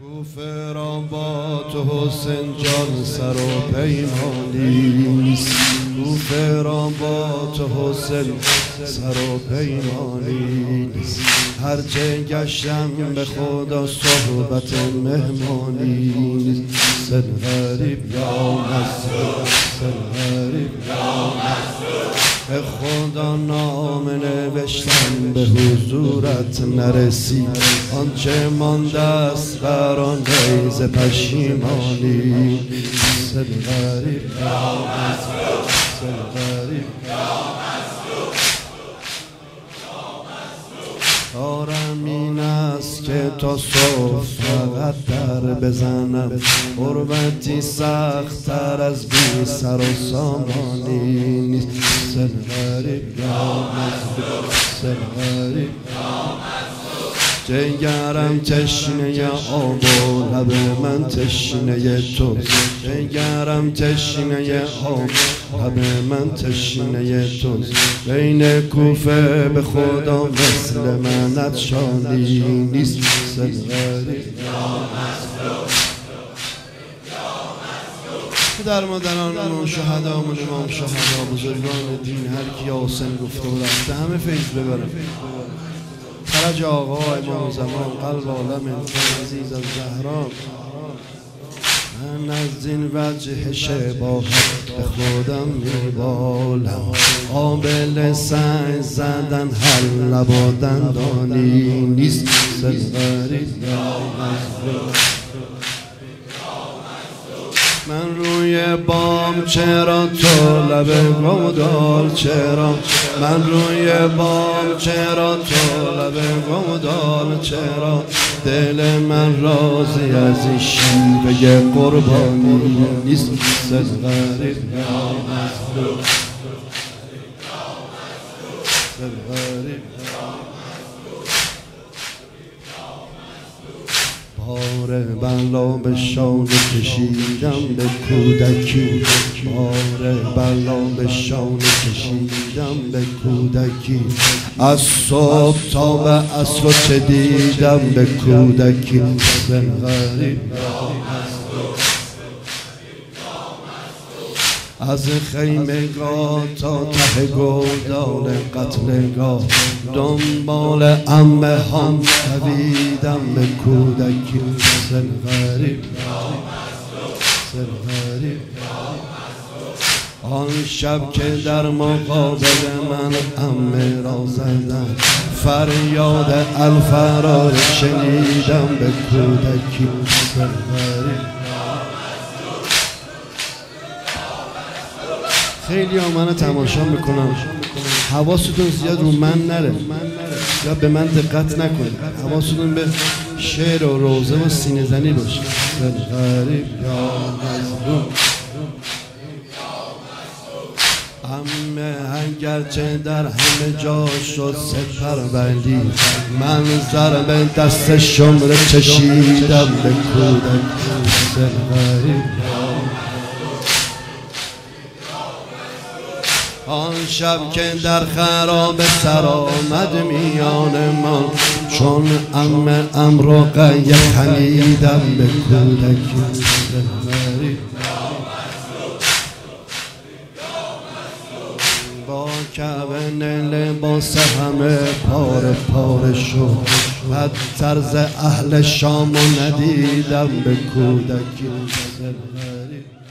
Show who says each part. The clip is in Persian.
Speaker 1: کوفه را با تو حسین جان سر و پیمانیست. کوفه را با تو حسین سر و پیمانیست. هرچه گشتم به خدا صحبت مهمانیست. سن غریب یا مسعود، سن غریب یا مسعود، به خدا نام نوشتم به حضورت نرسید. آنچه مانده است بر آن نیز پشیمانی. سن غریب یا مسعود، سن غریب یا مسعود. کارم این است که تا صبح فقط در بزنم. غربتی سخت تر از بی سر و سامانی نیست. سن غریب یا مسعود، سن غریب یا مسعود. جگرم تشنه آب و لب من تشنه تو. جگرم تشنه آب، لب من تشنه تو. بین کوفه به خدا مثل منت شانی نیست. سن غریب یا مسعود. در مادرانمون، شهدامون، امام شهدا، بزرگان دین، هر کی حسین گفته و رفته همه فیض ببرن. فرج آقا امام زمان، قلب عالم عزیز از زهرا. من از این وجه شباهت به خودم میبالم. قابل سعی زدن هر لبا دندانی نیست. سن غریب یا مسعود. من روی بام چرا تو لب گودال چرا؟ من روی بام چرا تو لب گودال چرا؟ دل من راضی از این شیوه قربانی نیست. سن غریب یا مسعود، سن غریب. بار بلا به شانه کشیدم به کودکی. بار بلا به شانه کشیدم به کودکی. از صبح تا به عصر چه دیدم به کودکی. سن غریب یا مسعود. از خیمگاه تا ته گودال قتلگاه دنبال عمه هم دویدم به کودکی. سن غریب یا مسعود، سن غریب یا مسعود. آن شب که در مقابل من عمه را زدن، فریاد الفرار شنیدم به کودکی. سن غریب. خیلی ها منو تماشا میکنم، حواستون زیاد رو من نره یا به من دقت نکنید. حواستون به شعر و روزه و سینه زنی باشه. سن غریب یا مظلوم. عمه اگرچه در همه جا شد سپروردی، من ضرب دست شمره چشیدم به کودک. سن غریب. آن شب که در خراب سر آمد میان ما، چون عمه امر قیه خمیدم به کودکی. با کون لباس همه پاره پاره شد، بد طرز اهل شامو ندیدم به کودکی.